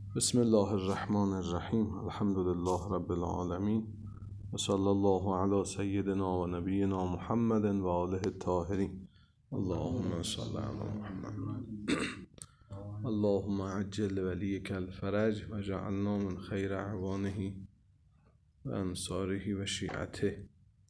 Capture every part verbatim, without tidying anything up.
بسم الله الرحمن الرحیم. الحمد لله رب العالمین و صلی الله علی سیدنا و نبینا محمد و آله الطاهرین. اللهم صل علی محمد. اللهم عجل ولیک الفرج و جعلنا من خیر اعوانه و انصاره و شیعته.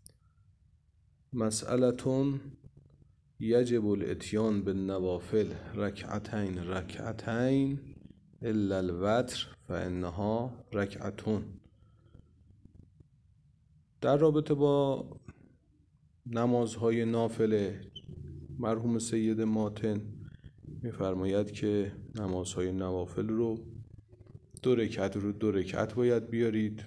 مسئلتون یجب الاتیان بالنوافل رکعتین رکعتین الا الوتر فانها رکعتون. در رابطه با نمازهای نافله مرحوم سید ماتن میفرماید که نمازهای نوافل رو دو رکعت رو دو رکعت باید بیارید،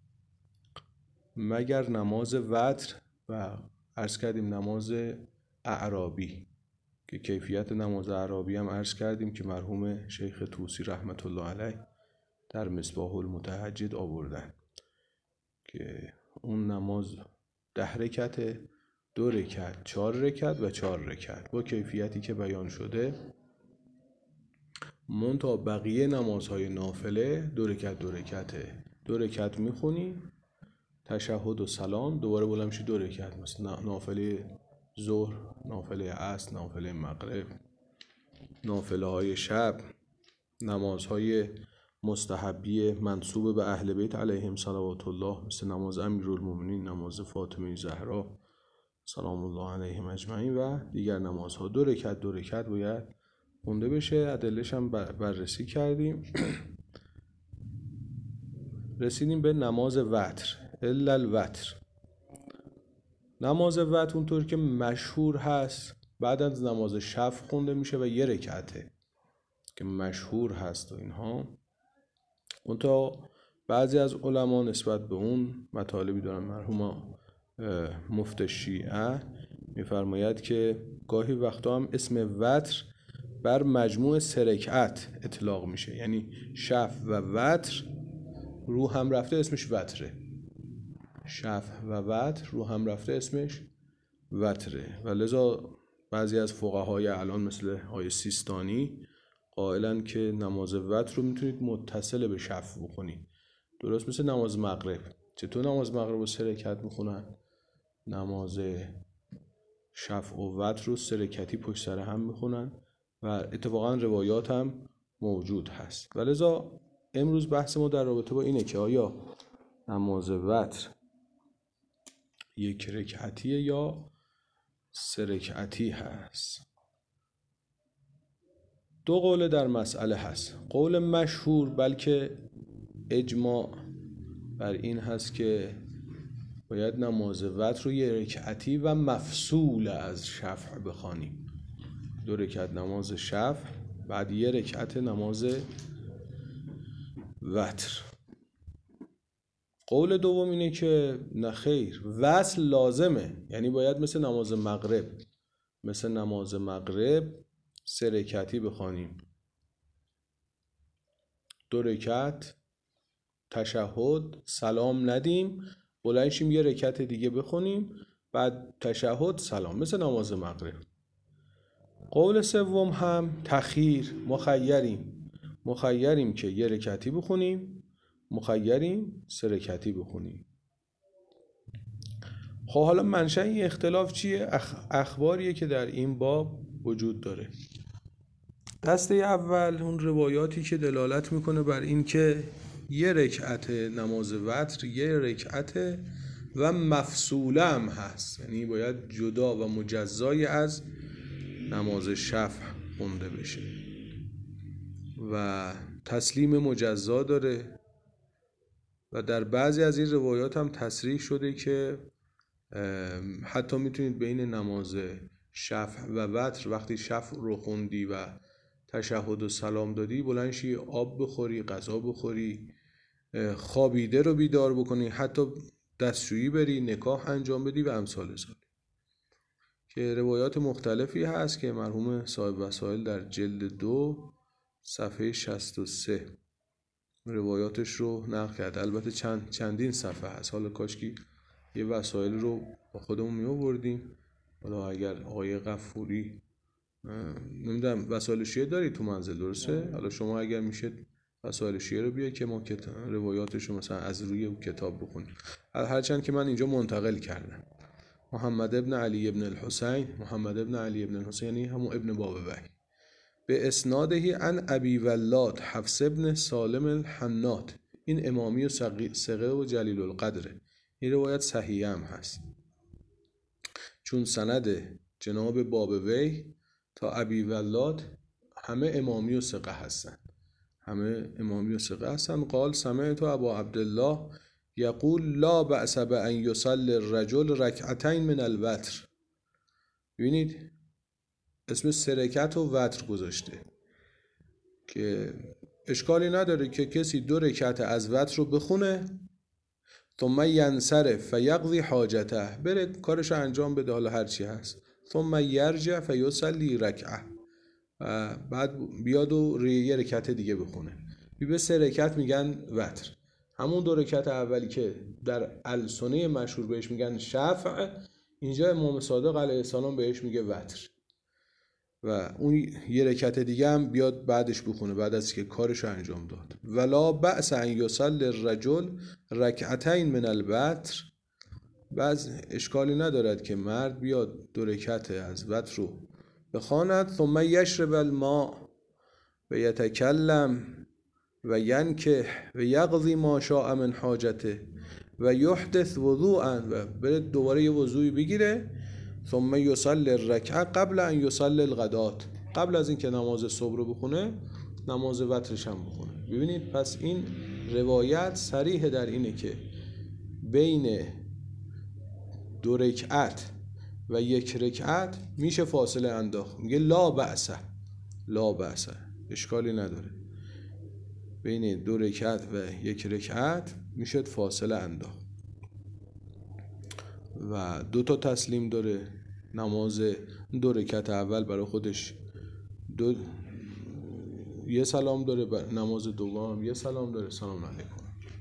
مگر نماز وتر و عرض کردیم نماز اعرابی که کیفیت نماز اعرابی هم عرض کردیم که مرحوم شیخ طوسی رحمت الله علیه در مصباح المتهجد آوردن که اون نماز ده رکعت، دو رکعت، چهار رکعت و چهار رکعت با کیفیتی که بیان شده. منتها بقیه نمازهای نافله دو رکعت دو رکعته، دو رکعت میخونی تشهد و سلام، دوباره بلند میشی دو رکعت، مثلا نافله ظهر، نافله عصر، نافله مغرب، نافله های شب، نمازهای مستحبی منسوب به اهل بیت علیهم صلوات الله مثل نماز امیرالمومنین، نماز فاطمه زهرا سلام الله علیهم اجمعین و دیگر نمازها دو رکعت دو رکعت باید خونده بشه. ادله‌اش هم بررسی کردیم. رسیدیم به نماز وتر الا الوتر. نماز وتر اونطور که مشهور هست بعد از نماز شفع خونده میشه و یه رکعته که مشهور هست و اینها. اونتا بعضی از علما نسبت به اون مطالبی دارن. مرحوم مفتی شیعه میفرماید که گاهی وقتا هم اسم وتر بر مجموع سه رکعت اطلاق میشه، یعنی شفع و وتر رو هم رفته اسمش وتره، شفع و وتر رو هم رفته اسمش وتره و لذا بعضی از فقهای الان مثل آقای سیستانی قائلن که نماز وتر رو میتونید متصل به شفع بخونید، درست مثل نماز مغرب. چطور نماز مغرب رو سه رکعت میخونن؟ نماز شفع و وتر رو سه رکعتی پشت سر هم میخونن و اتفاقا روایات هم موجود هست. و لذا امروز بحث ما در رابطه با اینه که آیا نماز وتر یک رکعتیه یا سه رکعتی هست؟ دو قول در مسئله هست. قول مشهور بلکه اجماع بر این هست که باید نماز وتر رو یک رکعتی و مفصول از شفع بخوانیم. دو رکعت نماز شفع بعد یک رکعت نماز وتر. قول دوم اینه که نه خیر، وصل لازمه، یعنی باید مثل نماز مغرب مثل نماز مغرب سه رکعتی بخوانیم، دو رکعت تشهد سلام ندیم، بلند شیم یه رکعت دیگه بخونیم، بعد تشهد سلام مثل نماز مغرب. قول سوم هم تخییر، مخیریم مخیریم که یه رکعتی بخونیم، مخیریم سه رکعتی بخونیم. خب حالا منشأ این اختلاف چیه؟ اخ... اخباریه که در این باب وجود داره. دسته اول اون روایاتی که دلالت میکنه بر این که یه رکعت نماز وتر یه رکعت و مفصوله هم هست، یعنی باید جدا و مجزای از نماز شفع خونده بشه و تسلیم مجزا داره. و در بعضی از این روایات هم تصریح شده که حتی میتونید بین نماز شفع و وتر وقتی شفع رو خوندی و تشهد و سلام دادی بلند شی آب بخوری، غذا بخوری، خوابیده رو بیدار بکنی، حتی دستشویی بری، نکاح انجام بدی و امثال ذالک، که روایات مختلفی هست که مرحوم صاحب وسائل در جلد دو صفحه شصت و سه روایاتش رو نقل کرد. البته چند چندین صفحه هست، حالا کاشکی یه وسائل رو با خودمون می آوردیم. حالا اگر آقای غفوری نمیدونم وسائل شیعه داری تو منزل، درسته؟ حالا شما اگر میشه وسائل شیعه رو بیا که ما روایاتش رو مثلا از روی کتاب بخونیم، هرچند که من اینجا منتقل کردم. محمد ابن علی ابن الحسین، محمد ابن علی ابن الحسین یعنی همون ابن بابوی، به اسنادهی عن ابی ولاد حفص ابن سالم الحنات. این امامی و ثقه و جلیل القدره. این روایت صحیح هم هست، چون سند جناب بابوی تا ابی ولاد همه امامی و ثقه هستن، همه امامی و ثقه هستن. قال سمعت ابا عبدالله یقول لا بأس بأن یصلی الرجل رکعتین من الوتر. ببینید اسم سه رکعت و وتر گذاشته که اشکالی نداره که کسی دو رکعت از وتر رو بخونه، ثم ینصرف فیقضی حاجته، بره کارش انجام بده، حالا هرچی هست، ثم یرجع فیصلی رکعه، و بعد بیاد و یه رکعت دیگه بخونه. به سه رکعت میگن وتر. همون دو رکعت اولی که در السنه مشهور بهش میگن شفع، اینجا امام صادق علیه السلام بهش میگه وتر، و اون یه رکعت دیگه هم بیاد بعدش بخونه بعد از که کارش انجام داد. ولا بأس ان یصلی الرجل رکعتین من الوتر، بعض اشکالی ندارد که مرد بیاد دو رکعت از وتر رو بخواند، ثم یشرب الماء و یتکلم و ینکح و یقضی ما شاء من حاجته و یحدث وضوءا، و بره دوباره یه وضوعی بگیره، ثم یصلی الرکعه قبل ان یصلی الغدات، قبل از اینکه نماز صبح رو بخونه نماز وترش هم بخونه. ببینید پس این روایت صریح در اینه که بین دو رکعت و یک رکعت میشه فاصله انداخت. میگه لا بأس، لا بأس، اشکالی نداره، بین دو رکعت و یک رکعت میشه فاصله انداخت. و دو تا تسلیم داره، نماز دو رکعت اول برای خودش دو یه سلام داره، نماز دوم یه سلام داره، سلام علیکم.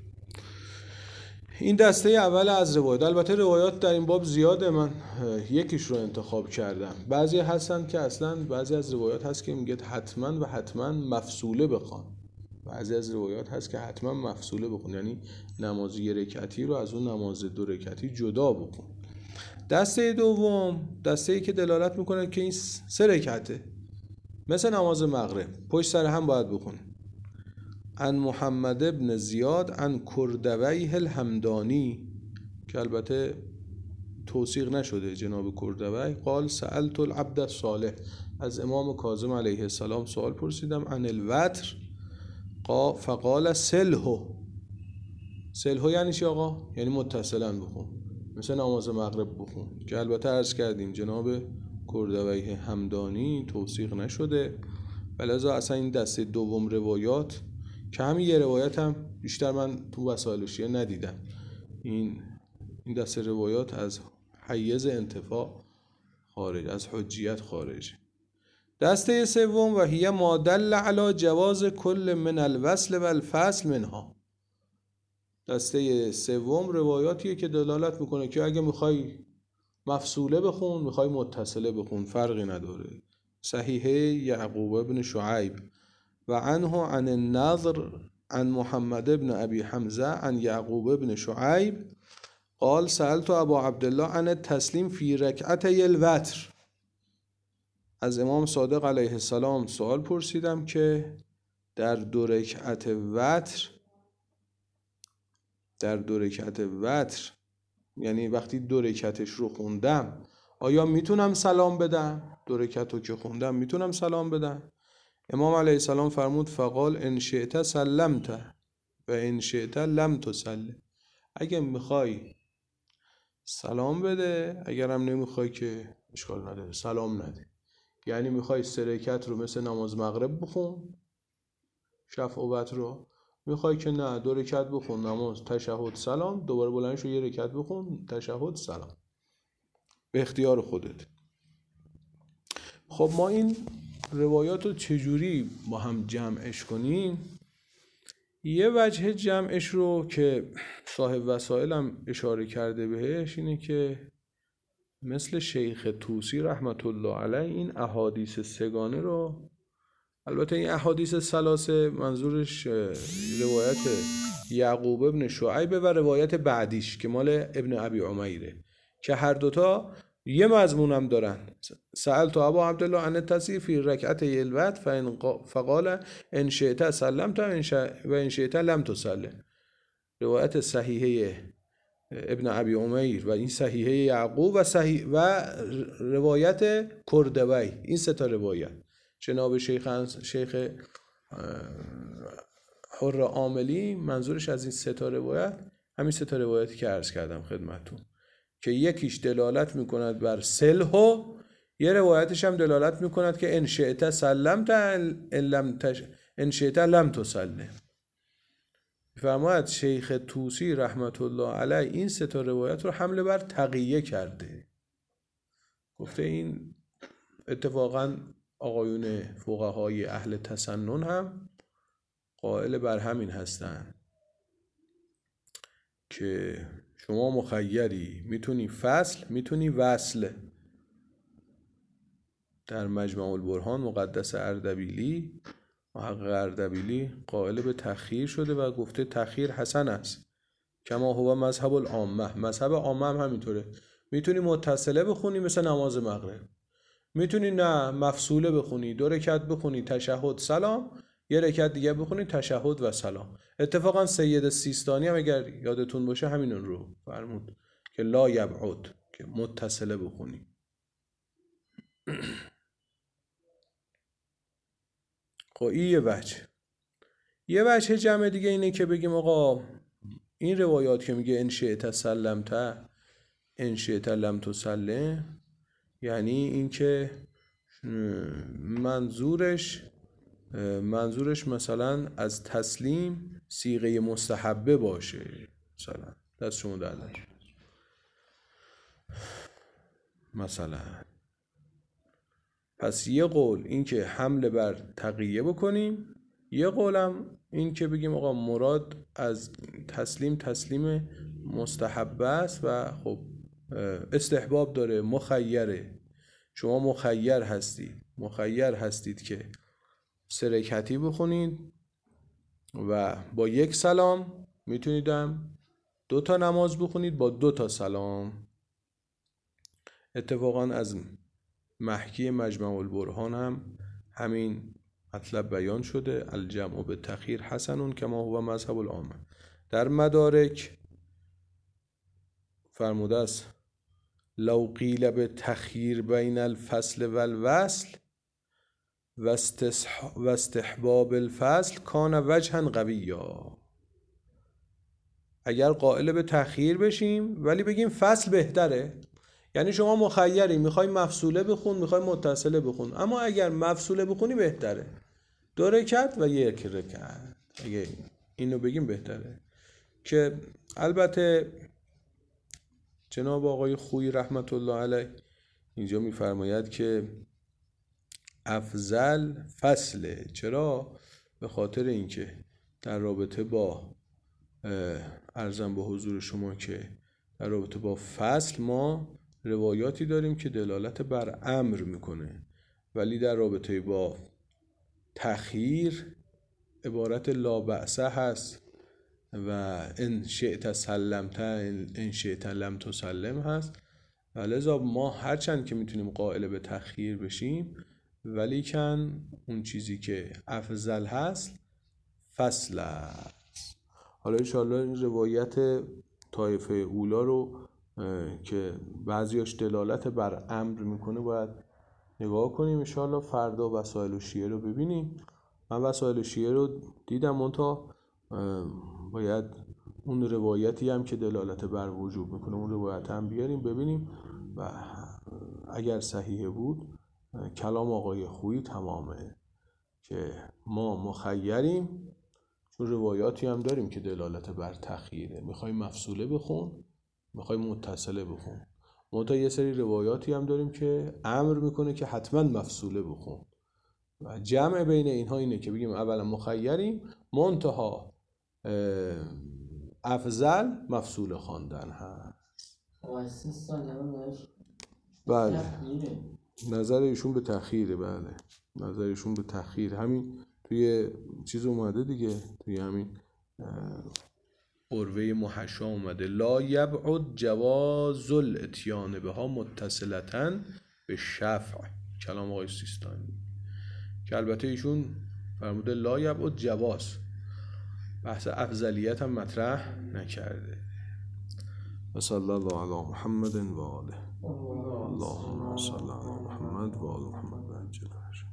این دسته اول از روایات. البته روایات در این باب زیاده، من یکیش رو انتخاب کردم. بعضی هستن که اصلا بعضی از روایات هست که میگه حتما و حتما مفصوله بخوان، بعضی از روایات هست که حتما مفصوله بخون، یعنی نماز یه رکعتی رو از اون نماز دو رکعتی جدا بخون. دسته دوم دسته‌ای که دلالت میکنه که این سه رکعته، مثل نماز مغرب پشت سر هم باید بخون. عن محمد ابن زیاد عن کردویه الحمدانی، که البته توثیق نشده جناب کردوی، قال سألت العبد الصالح، از امام کاظم علیه السلام سوال پرسیدم، عن الوتر فقال سلهو. سلهو یعنی چی آقا؟ یعنی متصلا بخون، مثل نماز مغرب بخون، که البته عرض کردیم جناب کردویه همدانی توثیق نشده، ولذا اصلا این دسته دوم روایات که همین یه روایت هم بیشتر من تو وسائل شیعه ندیدم، این این دسته روایات از حیز انتفاع خارج، از حجیت خارج. دسته سوم و هی ما دل علی جواز کل من الوصل و الفصل منها. دسته سوم روایاتیه که دلالت میکنه که اگه میخوای مفصوله بخون میخوای متصله بخون فرقی نداره. صحیحه یعقوب ابن شعیب و عنه عن النضر عن محمد ابن ابی حمزه عن یعقوب ابن شعیب قال سألت ابا عبدالله عن التسلیم فی رکعتی الوتر، از امام صادق علیه السلام سوال پرسیدم که در دو رکعت وتر، در دو رکعت وتر یعنی وقتی دو رکعتش رو خوندم آیا میتونم سلام بدم؟ دو رکعت رو که خوندم میتونم سلام بدم؟ امام علیه السلام فرمود فقال ان شئت سلمت و ان شئت لم تسلم، اگه میخوای سلام بده، اگرم نمیخوای که اشکال نداره سلام نده. یعنی میخوای سه رکعت رو مثل نماز مغرب بخون شفع و وتر رو، میخوای که نه دو رکعت بخون نماز تشهد سلام، دوباره بلند شو یه رکعت بخون تشهد سلام، به اختیار خودت. خب ما این روایات رو چجوری با هم جمعش کنیم؟ یه وجه جمعش رو که صاحب وسائل هم اشاره کرده بهش اینه که مثل شیخ طوسی رحمت الله علیه این احادیث سگانه رو البته این احادیث ثلاثه منظورش روایت یعقوب ابن شعیب و روایت بعدیش که مال ابن ابی عمیره که هر دوتا یه مضمون هم دارن. سألت ابا عبدالله عن التسبیح فی رکعتي الوتر فقال ان شئت سلمت و ان شئت لم تسلم. روایت صحیحه ابن ابی عمیر و این صحیحه یعقوب و صحیح و روایت کردوی، این سه تا روایت جناب شیخ شیخ حر عاملی منظورش از این سه تا روایت همین سه تا روایتی که عرض کردم خدمتتون که یکیش دلالت میکند بر صلح و یه روایتش هم دلالت میکند که ان شئت سلمت ان لم تش ان شئت لم تسلم. فرماید شیخ طوسی رحمت الله علیه این سه تا روایت رو حمله بر تقیه کرده، گفته این اتفاقا آقایون فقهای اهل تسنن هم قائل بر همین هستن که شما مخیری، میتونی فصل میتونی وصل. در مجمع البرهان مقدس اردبیلی محقق اردبیلی قائل به تأخیر شده و گفته تأخیر حسن است کما هو مذهب العامه. مذهب عامه هم همینطوره، میتونی متصله بخونی مثل نماز مغرب، میتونی نه مفصوله بخونی، دو رکعت بخونی تشهد سلام، یه رکعت دیگه بخونی تشهد و سلام. اتفاقا سید سیستانی هم اگر یادتون باشه همین رو فرمود که لا یبعد، که متصله بخونی. خب این یه وجه. یه وجه جمع دیگه اینه که بگیم آقا این روایات که میگه ان شئت سلمت ان شئت لم تسلم، یعنی این که منظورش منظورش مثلا از تسلیم صیغه مستحبه باشه، مثلا دست شما در مثلا. پس یه قول این که حمله بر تقیه بکنیم، یه قولم این که بگیم آقا مراد از تسلیم تسلیم مستحبه است و خب استحباب داره، مخیره. شما مخیر هستید مخیر هستید که سه رکعتی بخونید و با یک سلام میتونیدم دو تا نماز بخونید با دو تا سلام. اتفاقا از محکی مجمع البرهان هم همین مطلب بیان شده، الجمع به تأخیر حسن کما هو مذهب العامه. در مدارک فرموده است لو قیل به تأخیر بین الفصل و الوصل و استحباب الفصل کان وجها قویا. اگر قائل به تأخیر بشیم ولی بگیم فصل بهتره، یعنی شما مخیری، میخوای مفصوله بخون میخوای متصله بخون، اما اگر مفصوله بخونی بهتره، دو رکعت و یک رکعت، اگه اینو بگیم بهتره. که البته جناب آقای خویی رحمت الله علیه اینجا میفرماید که افضل فصله. چرا؟ به خاطر اینکه در رابطه با عرضم به حضور شما که در رابطه با فصل ما روایاتی داریم که دلالت بر امر میکنه، ولی در رابطه با تأخیر عبارت لا بأسه هست و ان شئت سلمت ان شئت لم تسلم هست. و لذا ما هرچند که میتونیم قائل به تأخیر بشیم ولی کن اون چیزی که افضل هست فصل است. حالا انشاءالله این روایت طایفه اولا رو که بعضیاش دلالت بر امر میکنه باید نگاه کنیم. انشاءالله فردا وسائل و شیعه رو ببینیم. من وسائل و شیعه رو دیدم، منتها باید اون روایتی هم که دلالت بر وجوب میکنه اون روایت هم بیاریم ببینیم و اگر صحیح بود کلام آقای خویی تمامه که ما مخیریم، چون روایاتی هم داریم که دلالت بر تأخیره، میخوای مفصوله بخون میخوای متصله بخون. منتها یه سری روایاتی هم داریم که امر میکنه که حتما مفصوله بخون و جمع بین اینها اینه که بگیم اولا مخیریم منتها افضل مفصوله خواندن هست. بله نظر ایشون به تأخیره. بله نظرشون به تأخیر. همین توی چیز اومده دیگه، توی همین قروه محشا اومده لا یبعد جواز الاتیان بها متصلتن به شفع، کلام آقای سیستانی، که البته ایشون فرموده لا یبعد جواز، بحث افضلیت هم مطرح نکرده. و صلی الله علی محمد و آله. اللهم صل علی محمد و آل محمد و عجل.